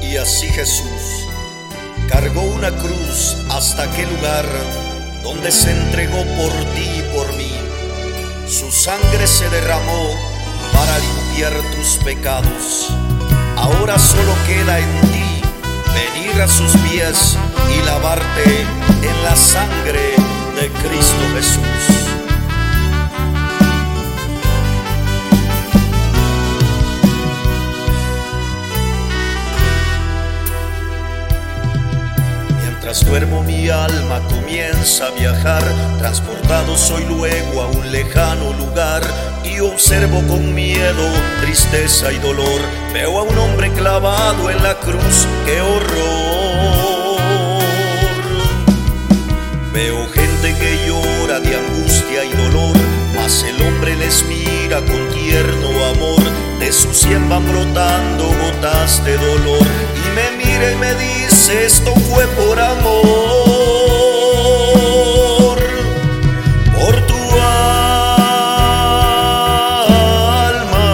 Y así Jesús cargó una cruz hasta aquel lugar donde se entregó por ti y por mí. Su sangre se derramó para limpiar tus pecados. Ahora solo queda en ti venir a sus pies y lavarte en la sangre de Cristo Jesús. Mientras duermo mi alma comienza a viajar, transportado soy luego a un lejano lugar y observo con miedo, tristeza y dolor. Veo a un hombre clavado en la cruz, ¡qué horror! Veo gente que llora de angustia y dolor, mas el hombre les mira con tierno amor. De su sien van brotando gotas de dolor y me mira y me dice: esto fue por amor, por tu alma,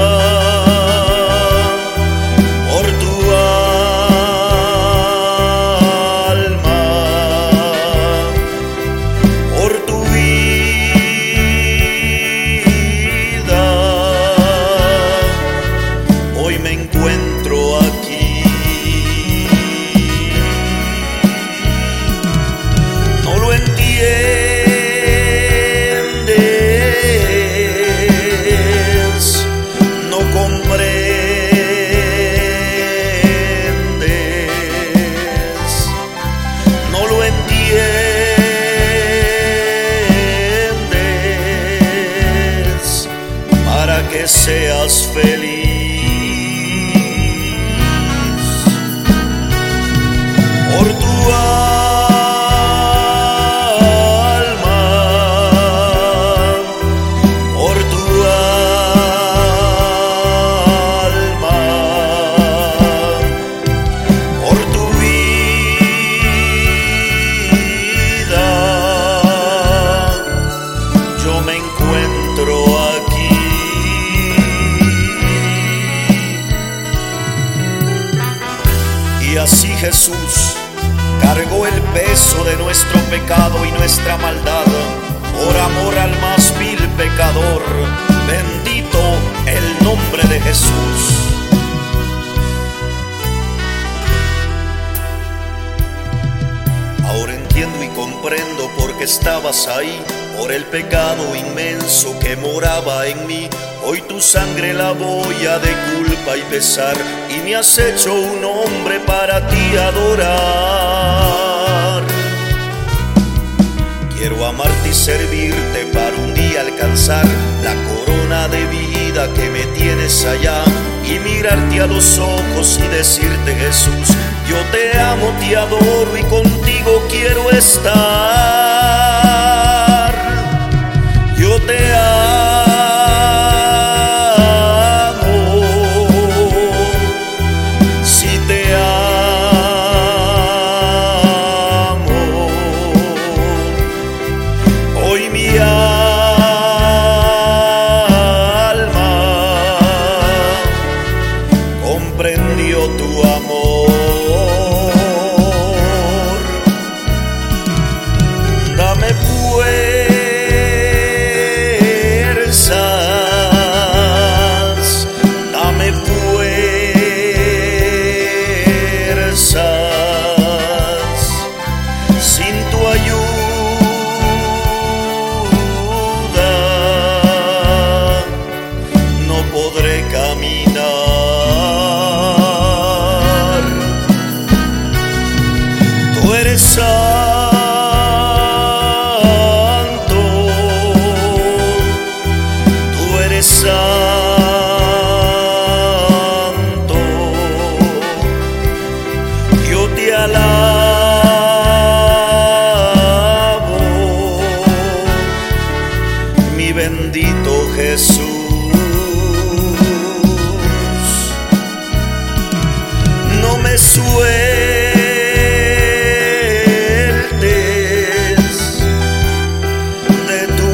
por tu alma, por tu vida. Hoy me encuentro aquí. No lo entiendes, no comprendes, no lo entiendes, para que seas feliz. Por tu alma, por tu alma, por tu vida, yo me encuentro aquí. Y así Jesús cargó el peso de nuestro pecado y nuestra maldad, por amor al más vil pecador. Bendito el nombre de Jesús. Ahora entiendo y comprendo por qué estabas ahí, por el pecado inmenso que moraba en mí. Hoy tu sangre lavó ya de culpa y pesar, y me has hecho un hombre para ti adorar. Quiero amarte y servirte para un día alcanzar la corona de vida que me tienes allá, y mirarte a los ojos y decirte: Jesús, yo te amo, te adoro y contigo quiero estar. Yo te amo, si te amo. Hoy mi alma comprendió tu amor. Dame fuerzas, dame fuerzas. Sin tu ayuda no podré caminar. Tú eres santo, tú eres santo. Yo te alabo, mi bendito Jesús. No me sueltes de tu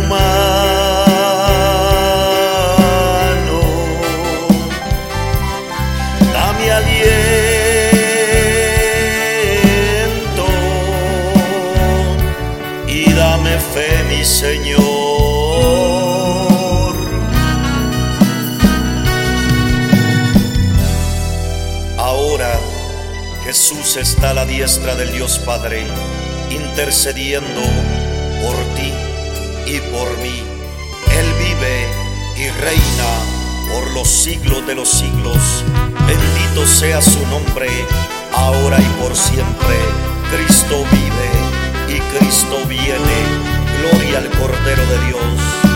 mano, dame aliento mi Señor. Ahora Jesús está a la diestra del Dios Padre, intercediendo por ti y por mí. Él vive y reina por los siglos de los siglos. Bendito sea su nombre, ahora y por siempre. Cristo vive y Cristo viene. Gloria al Cordero de Dios.